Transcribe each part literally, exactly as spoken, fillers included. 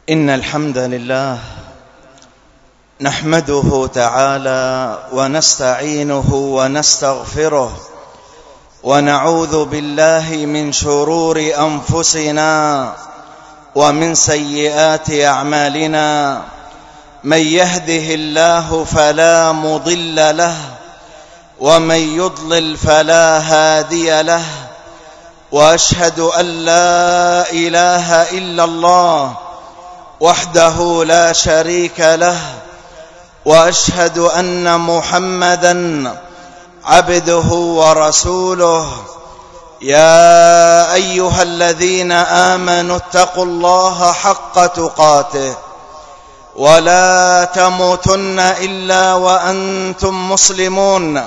إن الحمد لله نحمده تعالى ونستعينه ونستغفره ونعوذ بالله من شرور أنفسنا ومن سيئات أعمالنا. من يهده الله فلا مضل له ومن يضلل فلا هادي له، وأشهد أن لا إله إلا الله وحده لا شريك له، وأشهد أن محمدًا عبده ورسوله. يا أيها الذين آمنوا اتقوا الله حق تقاته ولا تموتن إلا وأنتم مسلمون.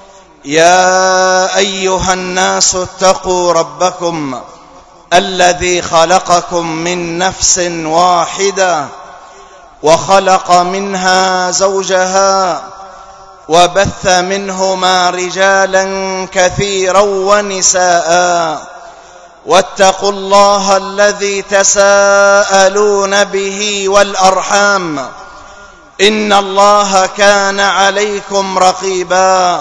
يا أيها الناس اتقوا ربكم الذي خلقكم من نفس واحدة وخلق منها زوجها وبث منهما رجالا كثيرا ونساء، واتقوا الله الذي تساءلون به والأرحام إن الله كان عليكم رقيبا.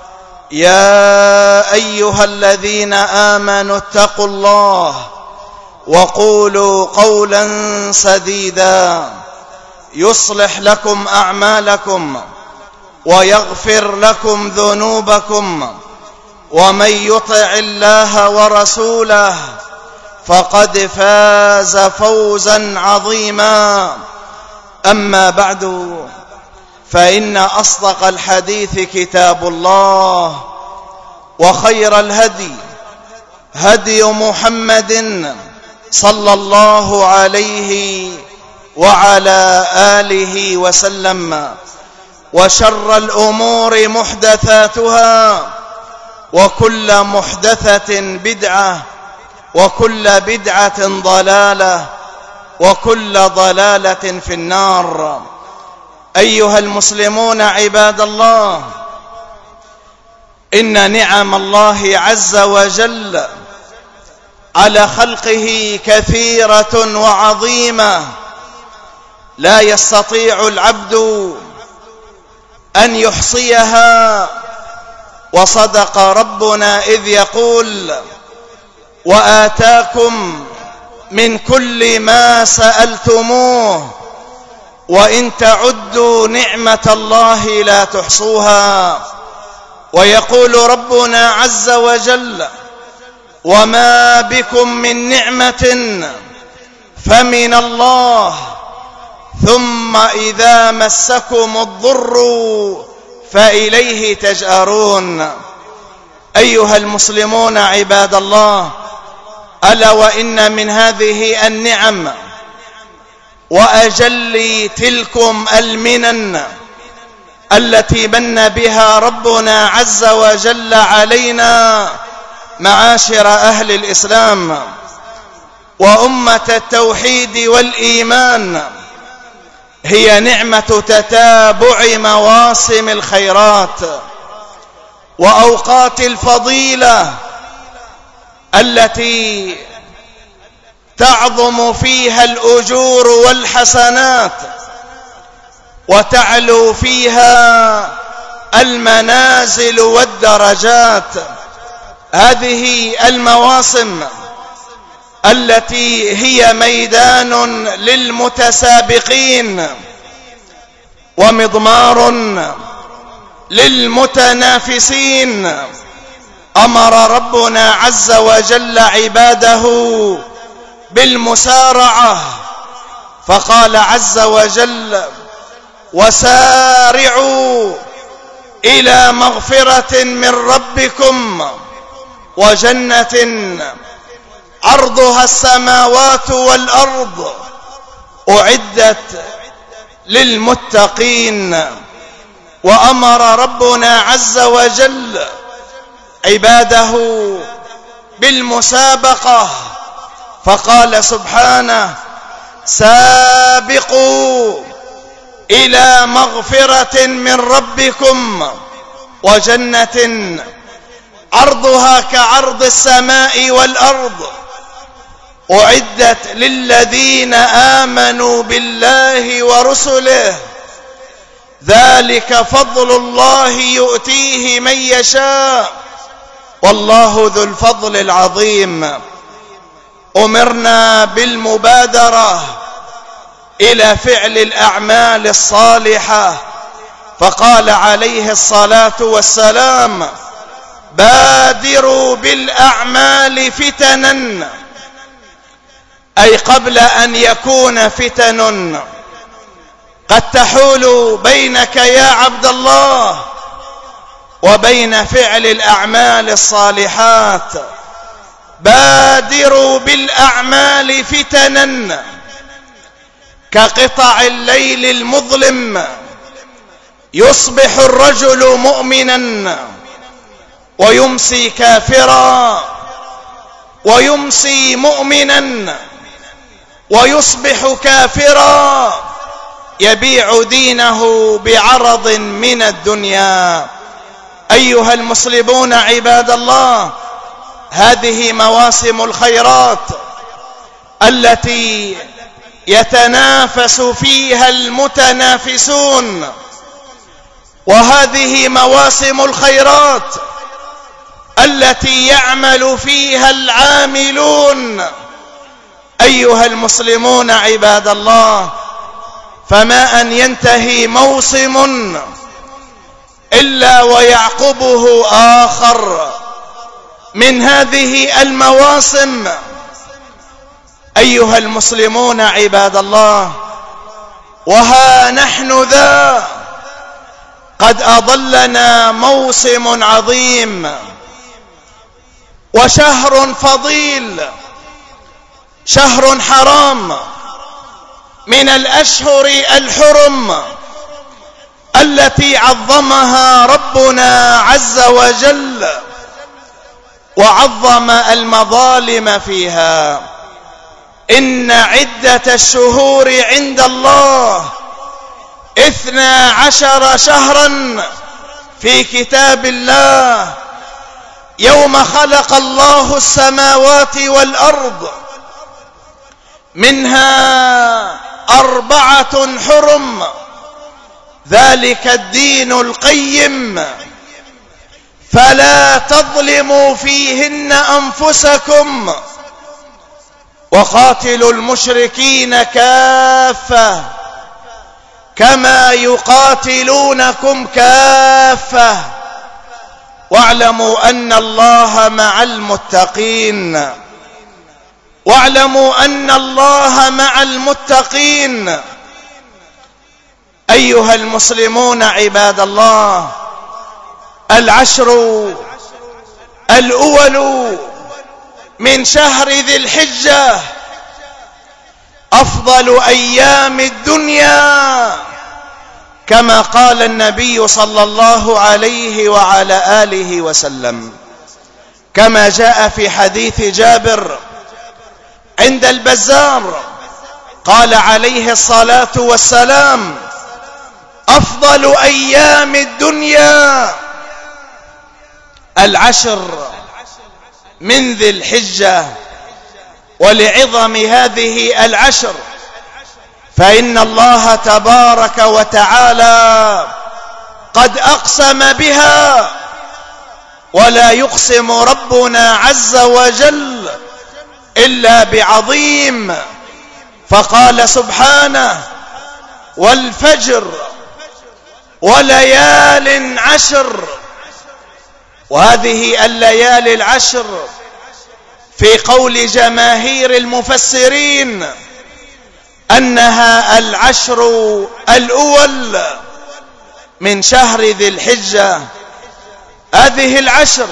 يا أيها الذين آمنوا اتقوا الله وقولوا قولا سديدا يصلح لكم أعمالكم ويغفر لكم ذنوبكم، ومن يطع الله ورسوله فقد فاز فوزا عظيما. أما بعد، فإن أصدق الحديث كتاب الله، وخير الهدي هدي محمد صلى الله عليه وعلى آله وسلم، وشر الأمور محدثاتها، وكل محدثة بدعة، وكل بدعة ضلالة، وكل ضلالة في النار. أيها المسلمون عباد الله، إن نعم الله عز وجل على خلقه كثيرة وعظيمة لا يستطيع العبد أن يحصيها. وصدق ربنا إذ يقول: وآتاكم من كل ما سألتموه وإن تعدوا نعمة الله لا تحصوها. ويقول ربنا عز وجل: وما بكم من نعمة فمن الله ثم إذا مسكم الضر فإليه تجأرون. أيها المسلمون عباد الله، ألا وإن من هذه النعم وأجل تلكم المنن التي من بها ربنا عز وجل علينا معاشر أهل الإسلام وأمة التوحيد والإيمان، هي نعمة تتابع مواسم الخيرات وأوقات الفضيلة التي تعظم فيها الأجور والحسنات وتعلو فيها المنازل والدرجات. هذه المواسم التي هي ميدان للمتسابقين ومضمار للمتنافسين، أمر ربنا عز وجل عباده بالمسارعة، فقال عز وجل: وسارعوا إلى مغفرة من ربكم وجنة عرضها السماوات والأرض أعدت للمتقين. وأمر ربنا عز وجل عباده بالمسابقة، فقال سبحانه: سابقوا إلى مغفرة من ربكم وجنة عرضها كعرض السماء والأرض أعدت للذين آمنوا بالله ورسله ذلك فضل الله يؤتيه من يشاء والله ذو الفضل العظيم. أمرنا بالمبادرة إلى فعل الأعمال الصالحة، فقال عليه الصلاة والسلام: بادروا بالأعمال فتنا، أي قبل أن يكون فتن قد تحول بينك يا عبد الله وبين فعل الأعمال الصالحات. بادروا بالأعمال فتنا كقطع الليل المظلم، يصبح الرجل مؤمنا ويمسي كافرا، ويمسي مؤمنا ويصبح كافرا، يبيع دينه بعرض من الدنيا. أيها المسلمون عباد الله، هذه مواسم الخيرات التي يتنافس فيها المتنافسون، وهذه مواسم الخيرات التي يعمل فيها العاملون. أيها المسلمون عباد الله، فما أن ينتهي موسم إلا ويعقبه آخر من هذه المواسم. أيها المسلمون عباد الله، وها نحن ذا قد أضلنا موسم عظيم وشهر فضيل، شهر حرام من الأشهر الحرم التي عظمها ربنا عز وجل وعظم المظالم فيها. إن عدة الشهور عند الله اثنا عشر شهرا في كتاب الله يوم خلق الله السماوات والأرض، منها أربعة حرم، ذلك الدين القيم، فلا تظلموا فيهن أنفسكم وقاتلوا المشركين كافة كما يقاتلونكم كافة واعلموا أن الله مع المتقين واعلموا أن الله مع المتقين. أيها المسلمون عباد الله، العشر الأول من شهر ذي الحجة أفضل أيام الدنيا، كما قال النبي صلى الله عليه وعلى آله وسلم، كما جاء في حديث جابر عند البزار، قال عليه الصلاة والسلام: أفضل أيام الدنيا العشر من ذي الحجة. ولعظم هذه العشر فإن الله تبارك وتعالى قد أقسم بها، ولا يقسم ربنا عز وجل إلا بعظيم، فقال سبحانه: والفجر وليال عشر. وهذه الليالي العشر في قول جماهير المفسرين أنها العشر الأول من شهر ذي الحجة. هذه العشر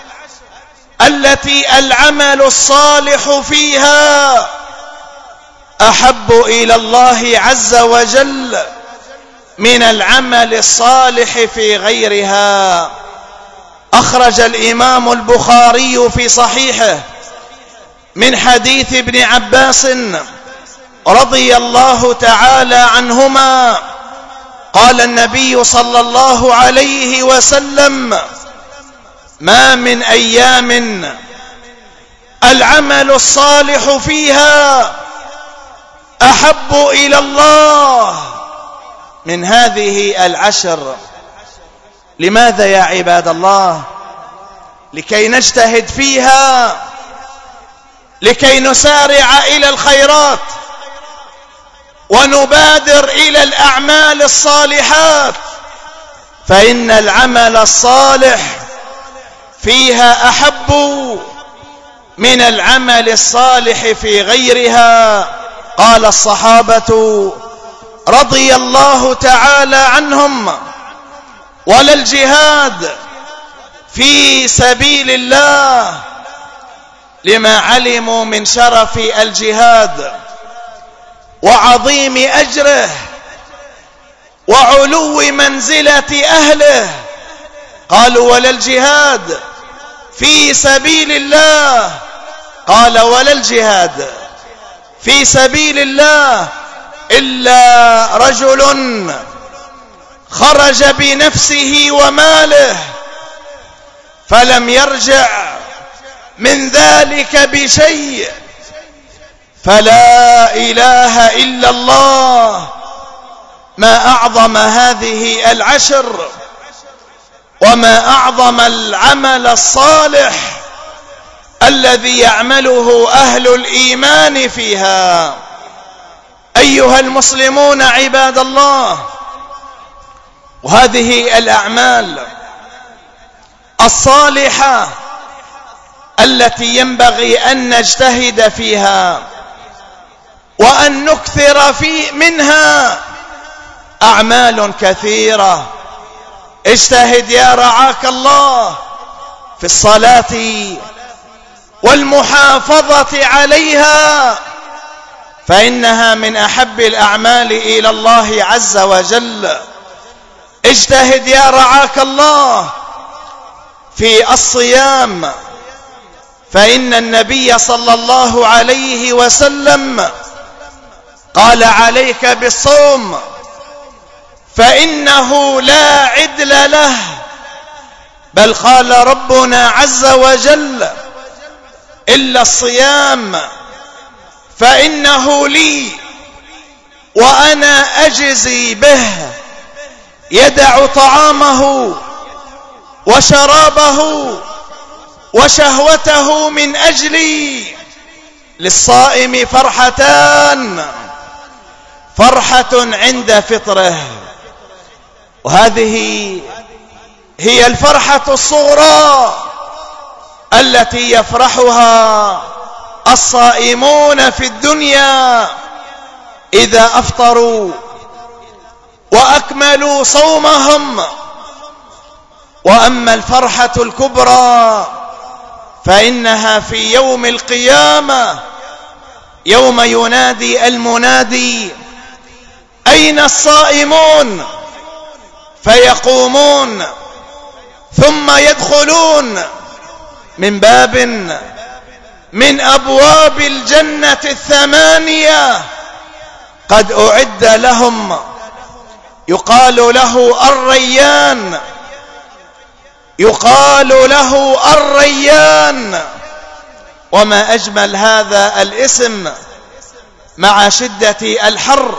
التي العمل الصالح فيها أحب إلى الله عز وجل من العمل الصالح في غيرها. أخرج الإمام البخاري في صحيحه من حديث ابن عباس رضي الله تعالى عنهما قال النبي صلى الله عليه وسلم: ما من أيام العمل الصالح فيها أحب إلى الله من هذه العشر. لماذا يا عباد الله؟ لكي نجتهد فيها، لكي نسارع إلى الخيرات ونبادر إلى الأعمال الصالحات، فإن العمل الصالح فيها أحب من العمل الصالح في غيرها. قال الصحابة رضي الله تعالى عنهم: ولا الجهاد في سبيل الله، لما علموا من شرف الجهاد وعظيم أجره وعلو منزلة أهله. قالوا: ولا الجهاد في سبيل الله. قال: ولا الجهاد في سبيل الله إلا رجل خرج بنفسه وماله فلم يرجع من ذلك بشيء. فلا إله إلا الله. ما أعظم هذه العشر، وما أعظم العمل الصالح الذي يعمله أهل الإيمان فيها. أيها المسلمون عباد الله، وهذه الأعمال الصالحة التي ينبغي أن نجتهد فيها وأن نكثر في منها أعمال كثيرة. اجتهد يا رعاك الله في الصلاة والمحافظة عليها، فإنها من أحب الأعمال إلى الله عز وجل. اجتهد يا رعاك الله في الصيام، فإن النبي صلى الله عليه وسلم قال: عليك بالصوم فإنه لا عدل له. بل قال ربنا عز وجل: إلا الصيام فإنه لي وأنا أجزي به. يدع طعامه وشرابه وشهوته من أجلي. للصائم فرحتان: فرحة عند فطره، وهذه هي الفرحة الصغرى التي يفرحها الصائمون في الدنيا إذا أفطروا وأكملوا صومهم. وأما الفرحة الكبرى فإنها في يوم القيامة، يوم ينادي المنادي: أين الصائمون؟ فيقومون ثم يدخلون من باب من أبواب الجنة الثمانية قد أعد لهم، يقال له الريان، يقال له الريان. وما أجمل هذا الاسم مع شدة الحر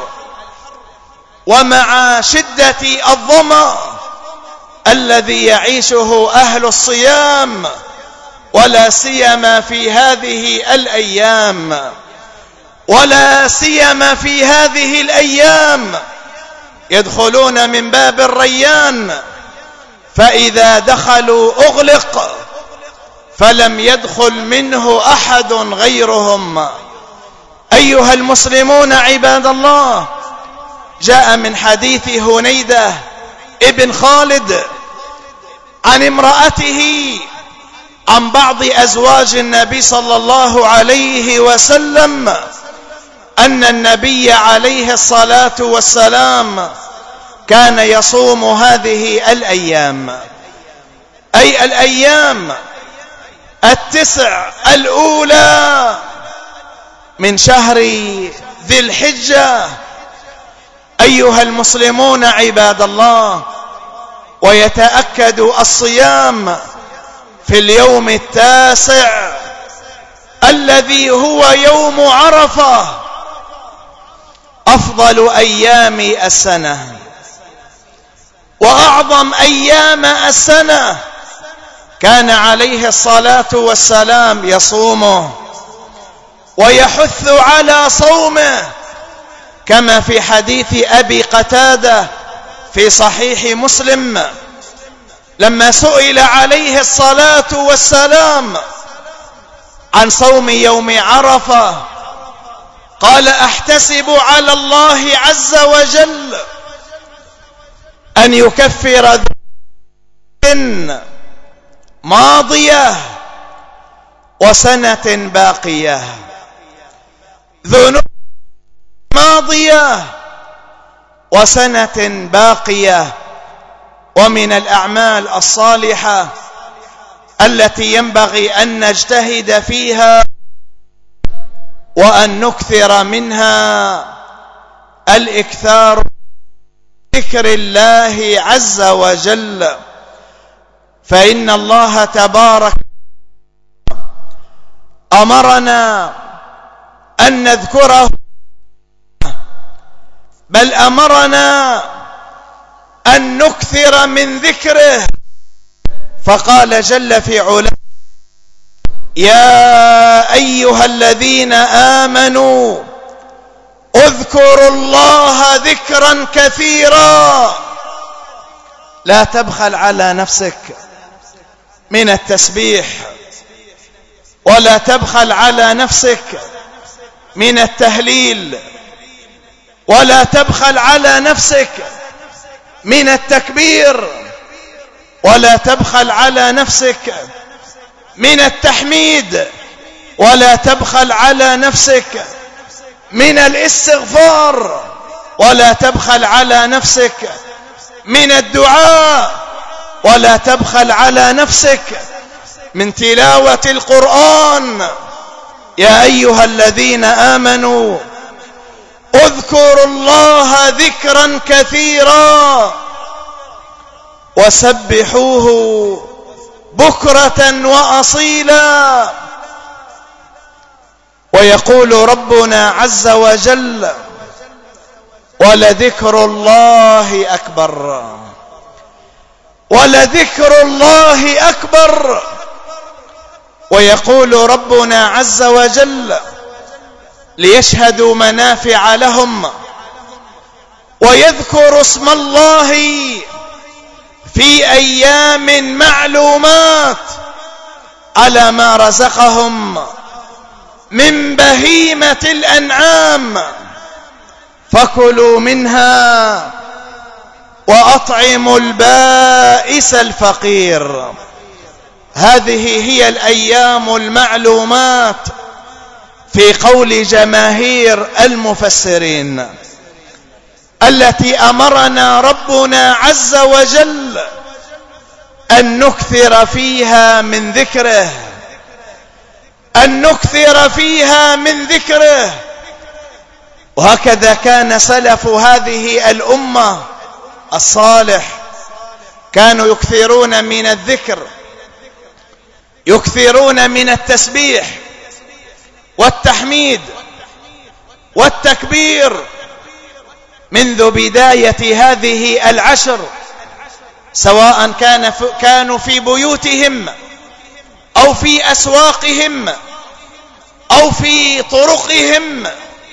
ومع شدة الظمأ الذي يعيشه أهل الصيام، ولا سيما في هذه الأيام ولا سيما في هذه الأيام يدخلون من باب الريان، فإذا دخلوا أغلق فلم يدخل منه أحد غيرهم. أيها المسلمون عباد الله، جاء من حديث هنيدة ابن خالد عن امرأته عن بعض أزواج النبي صلى الله عليه وسلم أن النبي عليه الصلاة والسلام كان يصوم هذه الأيام، أي الأيام التسع الأولى من شهر ذي الحجة. أيها المسلمون عباد الله، ويتأكد الصيام في اليوم التاسع الذي هو يوم عرفة أفضل أيام السنة وأعظم أيام السنة، كان عليه الصلاة والسلام يصومه ويحث على صومه، كما في حديث أبي قتادة في صحيح مسلم لما سئل عليه الصلاة والسلام عن صوم يوم عرفة قال: أحتسب على الله عز وجل أن يكفر ذنوب ماضية وسنة باقية، ذنوب ماضية وسنة باقية. ومن الأعمال الصالحة التي ينبغي أن نجتهد فيها وأن نكثر منها الإكثار ذكر الله عز وجل، فإن الله تبارك أمرنا أن نذكره، بل أمرنا أن نكثر من ذكره، فقال جل في علاه: يا أيها الذين آمنوا اذكروا الله ذكرا كثيرا. لا تبخل على نفسك من التسبيح، ولا تبخل على نفسك من التهليل، ولا تبخل على نفسك من التكبير، ولا تبخل على نفسك من التحميد، ولا تبخل على نفسك من الاستغفار، ولا تبخل على نفسك من الدعاء، ولا تبخل على نفسك من تلاوة القرآن. يا أيها الذين آمنوا اذكروا الله ذكرا كثيرا وسبحوه بكرة وأصيلا. ويقول ربنا عز وجل: ولذكر الله أكبر، ولذكر الله أكبر. ويقول ربنا عز وجل: ليشهدوا منافع لهم ويذكروا اسم الله في أيام معلومات على ما رزقهم من بهيمة الأنعام فكلوا منها وأطعموا البائس الفقير. هذه هي الأيام المعلومات في قول جماهير المفسرين التي أمرنا ربنا عز وجل أن نكثر فيها من ذكره، أن نكثر فيها من ذكره. وهكذا كان سلف هذه الأمة الصالح، كانوا يكثرون من الذكر، يكثرون من التسبيح والتحميد والتكبير منذ بداية هذه العشر، سواء كان كانوا في بيوتهم أو في أسواقهم أو في طرقهم.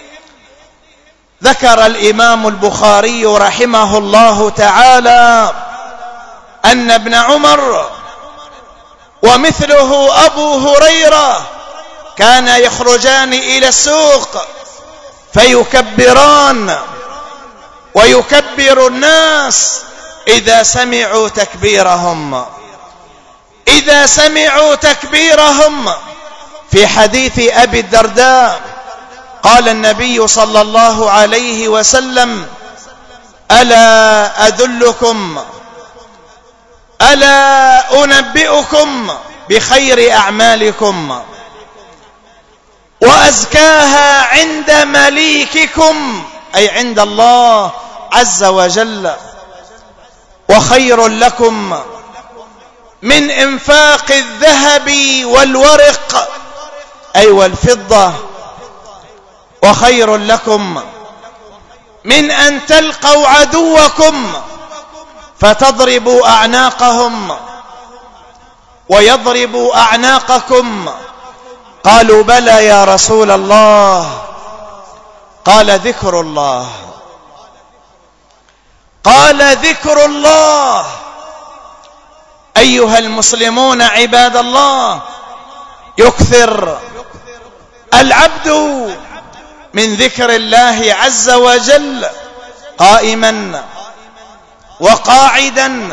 ذكر الإمام البخاري رحمه الله تعالى أن ابن عمر ومثله أبو هريرة كان يخرجان إلى السوق فيكبران، ويكبر الناس إذا سمعوا تكبيرهم، إذا سمعوا تكبيرهم. في حديث أبي الدرداء قال النبي صلى الله عليه وسلم: ألا أدلكم ألا أنبئكم بخير أعمالكم وأزكاها عند مليككم، أي عند الله عز وجل، وخير لكم من إنفاق الذهب والورق، أي والفضة، وخير لكم من أن تلقوا عدوكم فتضربوا أعناقهم ويضربوا أعناقكم. قالوا بلى يا رسول الله. قال ذكر الله. قال ذكر الله. أيها المسلمون عباد الله، يكثر العبد من ذكر الله عز وجل قائما وقاعدا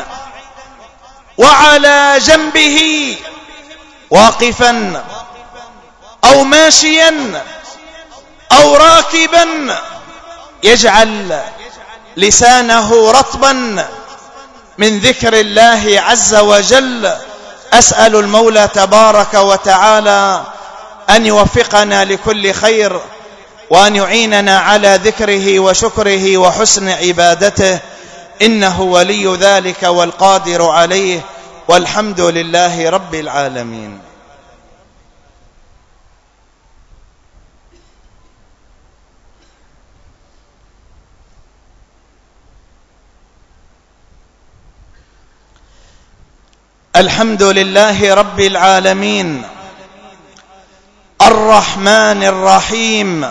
وعلى جنبه واقفا أو ماشيا أو راكبا، يجعل لسانه رطبا من ذكر الله عز وجل. أسأل المولى تبارك وتعالى أن يوفقنا لكل خير، وأن يعيننا على ذكره وشكره وحسن عبادته، إنه ولي ذلك والقادر عليه، والحمد لله رب العالمين. الحمد لله رب العالمين، الرحمن الرحيم،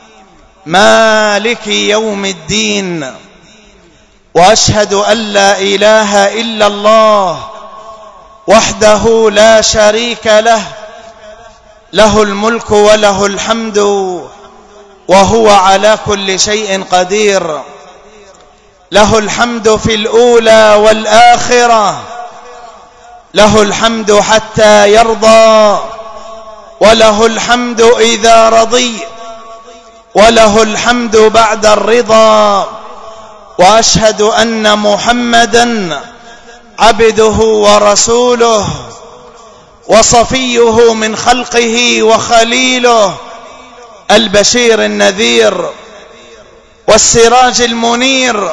مالك يوم الدين، وأشهد أن لا إله إلا الله وحده لا شريك له، له الملك وله الحمد وهو على كل شيء قدير. له الحمد في الأولى والآخرة، له الحمد حتى يرضى، وله الحمد إذا رضي، وله الحمد بعد الرضا. وأشهد أن محمدًا عبده ورسوله وصفيه من خلقه وخليله، البشير النذير والسراج المنير،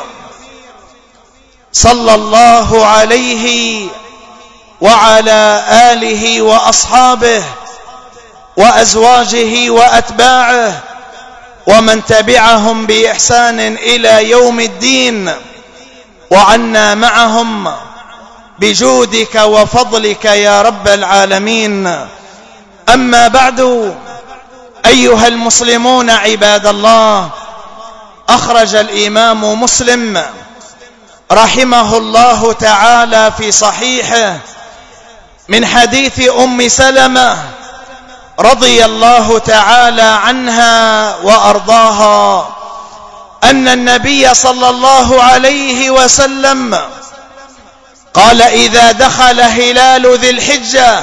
صلى الله عليه وعلى آله وأصحابه وأزواجه وأتباعه ومن تبعهم بإحسان إلى يوم الدين، وعنا معهم بجودك وفضلك يا رب العالمين. أما بعد، أيها المسلمون عباد الله، أخرج الإمام مسلم رحمه الله تعالى في صحيحه من حديث أم سلمة رضي الله تعالى عنها وأرضاها أن النبي صلى الله عليه وسلم قال: إذا دخل هلال ذي الحجة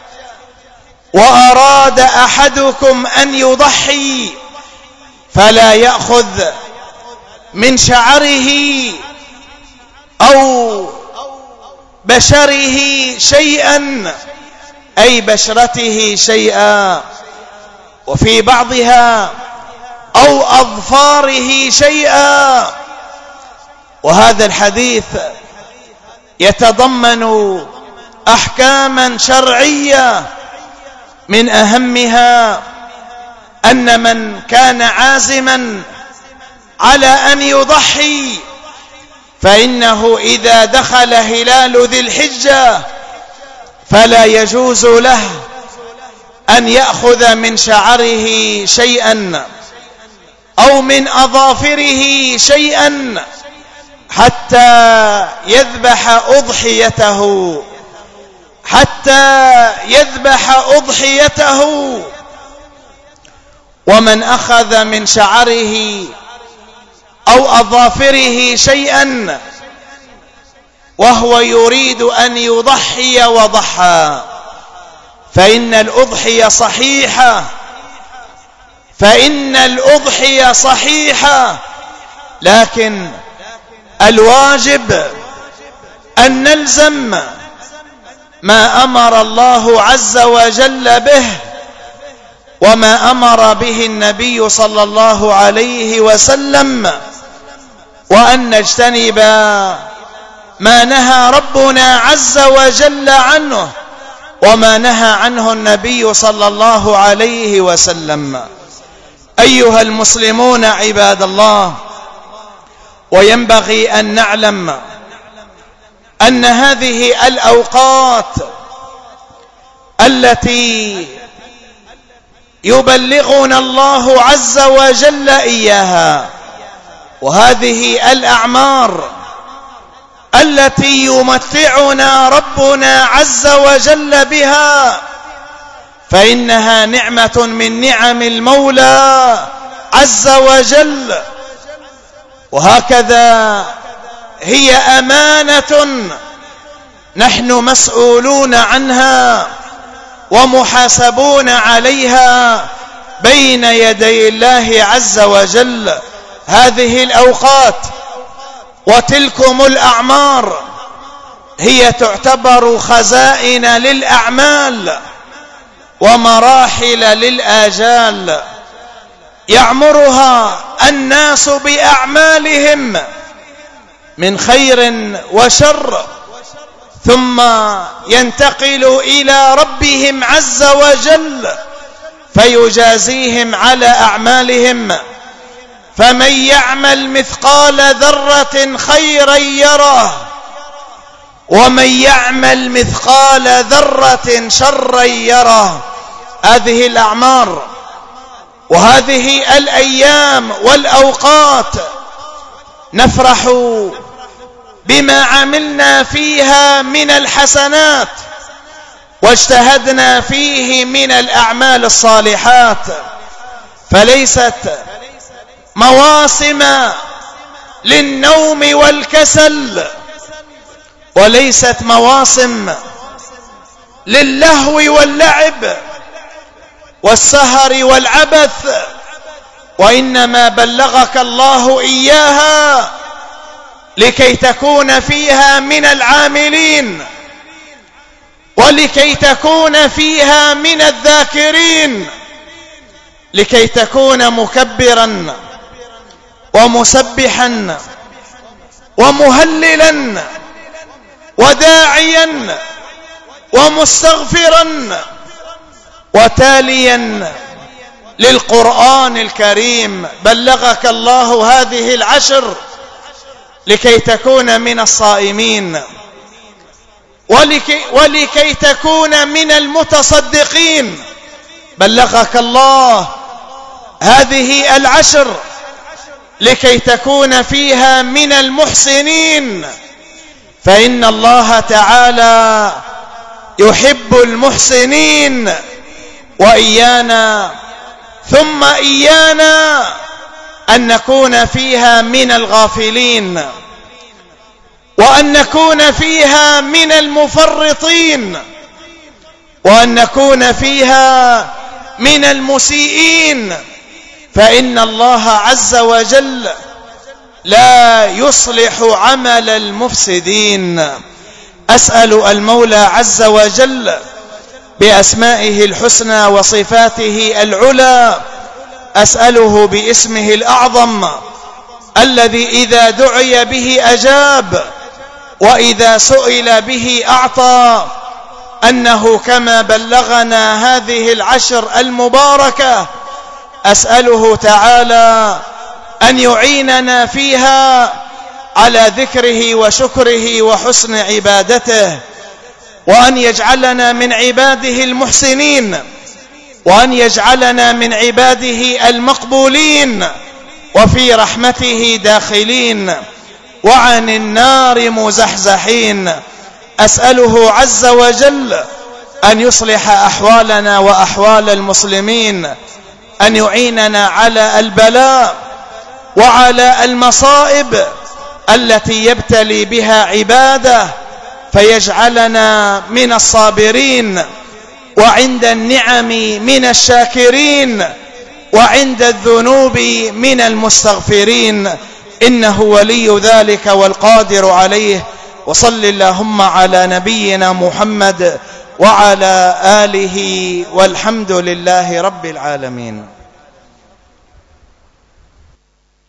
وأراد أحدكم أن يضحي فلا يأخذ من شعره أو بشره شيئا، أي بشرته شيئا، وفي بعضها أو أظفاره شيئا. وهذا الحديث يتضمن أحكاما شرعية، من أهمها أن من كان عازما على أن يضحي فإنه إذا دخل هلال ذي الحجة فلا يجوز له أن يأخذ من شعره شيئا أو من أظافره شيئا حتى يذبح أضحيته حتى يذبح أضحيته. ومن أخذ من شعره أو أظافره شيئا وهو يريد أن يضحي وضحى فإن الأضحية صحيحة فإن الأضحية صحيحة لكن الواجب أن نلزم ما أمر الله عز وجل به وما أمر به النبي صلى الله عليه وسلم، وأن نجتنب ما نهى ربنا عز وجل عنه، وما نهى عنه النبي صلى الله عليه وسلم. أيها المسلمون عباد الله، وينبغي أن نعلم أن هذه الأوقات التي يبلغنا الله عز وجل إياها، وهذه الأعمار التي يمتعنا ربنا عز وجل بها، فإنها نعمة من نعم المولى عز وجل، وهكذا هي أمانة نحن مسؤولون عنها ومحاسبون عليها بين يدي الله عز وجل. هذه الأوقات وتلكم الأعمار هي تعتبر خزائن للأعمال ومراحل للآجال، يعمرها الناس بأعمالهم من خير وشر، ثم ينتقل إلى ربهم عز وجل فيجازيهم على أعمالهم. فمن يعمل مثقال ذرة خيرا يره، ومن يعمل مثقال ذرة شرا يره. هذه الأعمار وهذه الأيام والأوقات نفرح بما عملنا فيها من الحسنات واجتهدنا فيه من الأعمال الصالحات، فليست مواسم للنوم والكسل، وليست مواسم للهو واللعب والسهر والعبث، وإنما بلغك الله إياها لكي تكون فيها من العاملين، ولكي تكون فيها من الذاكرين، لكي تكون مكبرا ومسبحا ومهللا وداعيا ومستغفرا وتاليا للقرآن الكريم. بلغك الله هذه العشر لكي تكون من الصائمين، ولكي, ولكي تكون من المتصدقين. بلغك الله هذه العشر لكي تكون فيها من المحسنين، فإن الله تعالى يحب المحسنين. وإيانا ثم إيانا أن نكون فيها من الغافلين، وأن نكون فيها من المفرطين، وأن نكون فيها من المسيئين، فإن الله عز وجل لا يصلح عمل المفسدين. أسأل المولى عز وجل بأسمائه الحسنى وصفاته العلى، أسأله باسمه الأعظم الذي إذا دعي به أجاب، وإذا سئل به أعطى، أنه كما بلغنا هذه العشر المباركة أسأله تعالى أن يعيننا فيها على ذكره وشكره وحسن عبادته، وأن يجعلنا من عباده المحسنين، وأن يجعلنا من عباده المقبولين، وفي رحمته داخلين، وعن النار مزحزحين. أسأله عز وجل أن يصلح أحوالنا وأحوال المسلمين، أن يعيننا على البلاء وعلى المصائب التي يبتلي بها عباده، فيجعلنا من الصابرين، وعند النعم من الشاكرين، وعند الذنوب من المستغفرين، إنه ولي ذلك والقادر عليه. وصل اللهم على نبينا محمد وعلى آله، والحمد لله رب العالمين.